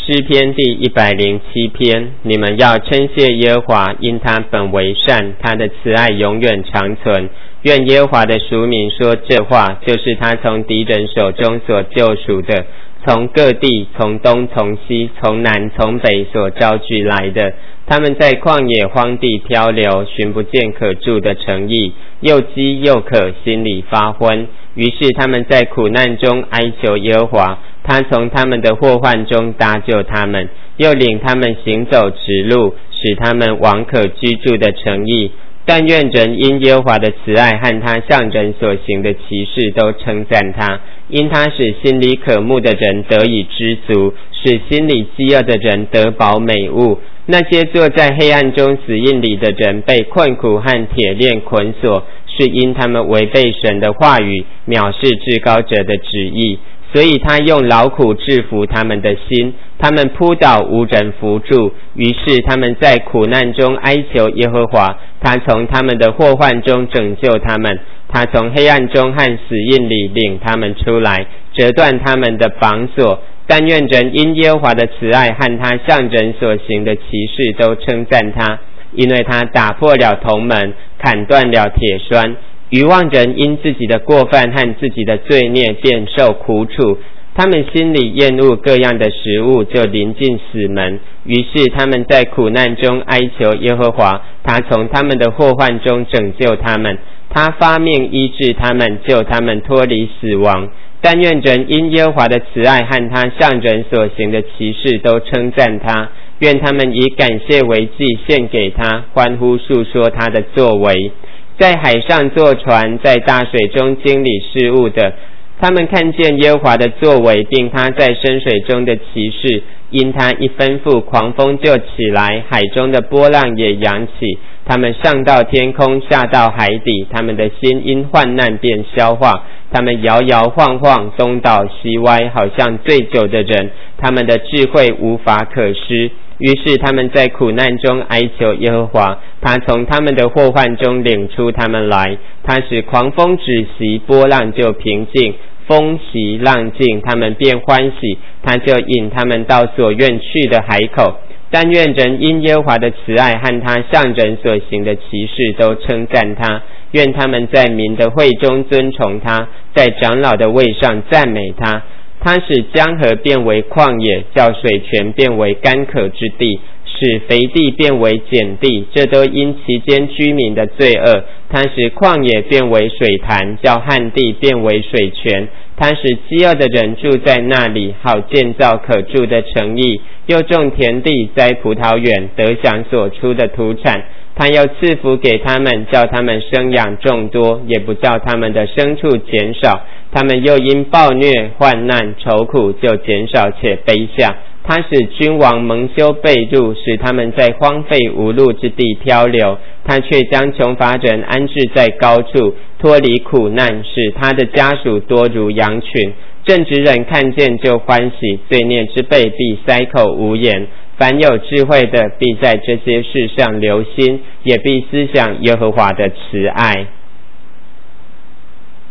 诗篇第107篇，你们要称谢耶和华，因他本为善，他的慈爱永远长存。愿耶和华的属民说这话，就是他从敌人手中所救赎的，从各地，从东从西，从南从北所招聚来的。他们在旷野荒地漂流，寻不见可住的城邑，又饥又渴，心里发昏。于是他们在苦难中哀求耶和华，他从他们的祸患中搭救他们，又领他们行走直路，使他们往可居住的城邑。但愿人因耶和华的慈爱和他向人所行的奇事都称赞他，因他使心里渴慕的人得以知足，使心里饥饿的人得饱美物。那些坐在黑暗中死荫里的人被困苦和铁链捆锁，是因他们违背神的话语，藐视至高者的旨意。所以他用劳苦制服他们的心，他们扑倒无人扶助。于是他们在苦难中哀求耶和华，他从他们的祸患中拯救他们，他从黑暗中和死荫里领他们出来，折断他们的绑锁。但愿人因耶和华的慈爱和他向人所行的奇事都称赞他，因为他打破了铜门，砍断了铁栓。愚妄人因自己的过犯和自己的罪孽便受苦楚，他们心里厌恶各样的食物，就临近死门。于是他们在苦难中哀求耶和华，他从他们的祸患中拯救他们，他发命医治他们，救他们脱离死亡。但愿人因耶和华的慈爱和他向人所行的奇事都称赞他，愿他们以感谢为祭献给他，欢呼述说他的作为。在海上坐船，在大水中经理事务的，他们看见耶和华的作为，并他在深水中的奇事。因他一吩咐，狂风就起来，海中的波浪也扬起。他们上到天空，下到海底，他们的心因患难便消化。他们摇摇晃晃，东倒西歪，好像醉酒的人，他们的智慧无法可施。于是他们在苦难中哀求耶和华，他从他们的祸患中领出他们来。他使狂风止息，波浪就平静，风息浪静，他们便欢喜。他就引他们到所愿去的海口。但愿人因耶和华的慈爱和他向人所行的奇事都称赞他，愿他们在民的会中尊崇他，在长老的位上赞美他。他使江河变为旷野，叫水泉变为干渴之地，使肥地变为碱地，这都因其间居民的罪恶。他使旷野变为水潭，叫旱地变为水泉。他使饥饿的人住在那里，好建造可住的城邑，又种田地，栽葡萄园，得享所出的土产。他要赐福给他们，叫他们生养众多，也不叫他们的牲畜减少。他们又因暴虐、患难、愁苦，就减少且卑下。他使君王蒙羞被辱，使他们在荒废无路之地漂流。他却将穷乏人安置在高处，脱离苦难，使他的家属多如羊群。正直人看见就欢喜，罪孽之辈必塞口无言。凡有智慧的，必在这些事上留心，也必思想耶和华的慈爱。